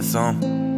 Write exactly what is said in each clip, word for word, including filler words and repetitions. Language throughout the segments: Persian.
حسام.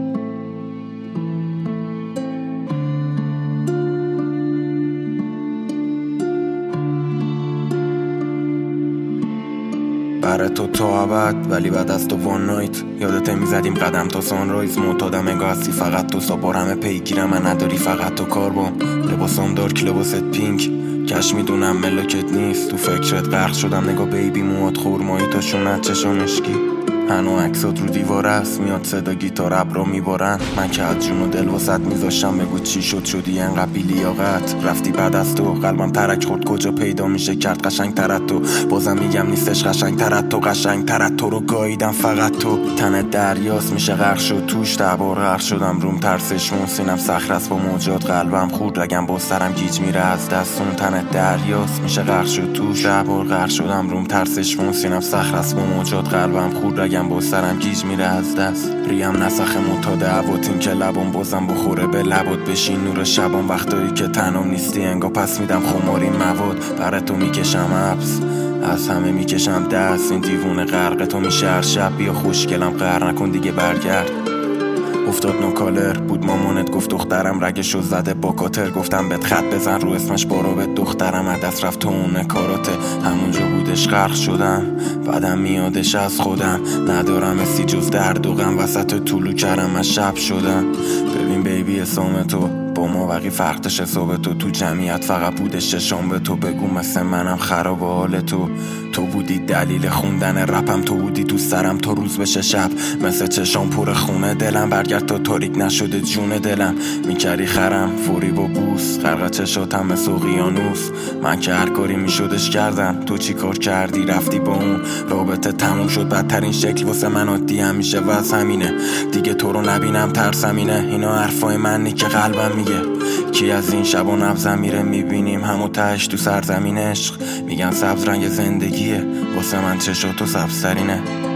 برای تو تا ابد ولی بعد از تو وان نایت. یادت میزدیم قدم تا سانرایز. معتادم انگار هستی فقط تو، سابار همه پیگیرم من نداری فقط تو کار بام. لباسام دارک لباست پینک، کش میدونم ملاکت نیست. تو فکرت غرق شدم، نگاه بیبی موات خورمایی تا شونت چشم اشکی. هنو عکسات رو دیوار است، میاد صدا گیتار ابرا میبارن. من که از جون و دل واسط میذاشم، بگو چی شد شدی انقدر بی لیاقت. رفتی بعد از تو قلبم ترک خورد، کجا پیدا میشه کرد قشنگ ترت تو. بازم میگم نیستش قشنگ ترت تو، قشنگ ترت تو رو گاییدم فقط تو. تنت دریاست میشه غرق شد توش، ده بار غرق شدم روم ترسش مون. سینم صخره است با موجات، قلبم خورد رگم با سرم گیج میره از دستون. تنت دریاست میشه غرق شد توش، ده بار غرق شدم روم ترسش مون. سینم صخره است با موجات، قلبم خورد رگم با سرم گیج میره از دست. ریم نسخ معتاد عواتین که لبام بازم بخوره به لبات. بشین نور شبام وقتایی که تنم نیستی، انگا پس میدم خماری مواد. برای تو میکشم حبس، از همه میکشم دست. این دیوونه غرق تو میشه هر شب. بیا خوشگلم قهر نکن دیگه برگرد. افتاد نو کالر بود مامانت، گفت دخترم رگشو زده با کاتر. گفتم بهت خط بزن رو اسمش بارو به دخترم. عدس رفت تو اون کاراته، همونجا بودش غرق شدم. بعدم میادش از خودم، ندارم اسی جز درد و غم. وسط طولو کردم من شب شدم. ببین بیبی اسام تو با ما وقی فرقش حساب تو. تو جمعیت فقط بودش چشام به تو. بگو مثل منم خراب حال تو. تو بودی دلیل خوندن رپم، تو بودی تو سرم تا روز بشه شب. مثل چشام پر خونه دلم، برگرد تا تاریک نشده جون دلم. میکردی خرم فوری با بوس، غرق چشاتم مثل اقیانوس. من که هر کاری میشدش کردم، تو چی کار کردی رفتی با اون. رابطه تموم شد بدترین شکل واسه من عادی هم میشه و از همینه دیگه تو رو نبینم ترسم اینه. اینا حرفای منی که قلبم میگه. کی از این شبا نبزم میره میبینیم همو تش تو سرزمین عشق. میگن سبز رنگ زندگیه، واسه من چشاتو سبزترینه.